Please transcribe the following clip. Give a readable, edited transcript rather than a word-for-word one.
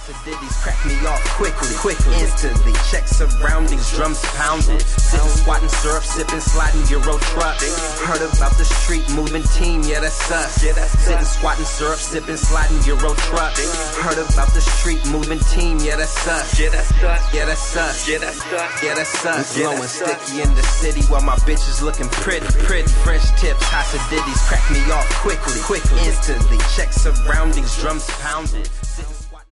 Hasidities crack me off quickly, instantly. Check surroundings, drums pounding. Sitting, squatting, syrup sipping, sliding Euro trucks. Heard about the street moving team, yeah that's us. Sitting, squatting, syrup sipping, sliding Euro trucks. Heard about the street moving team, yeah that's us. Yeah that's us. Yeah that's us. Blowing sticky in the city while my bitches looking pretty. Fresh tips, Hasidities crack me off quickly, instantly. Check surroundings, drums pounding.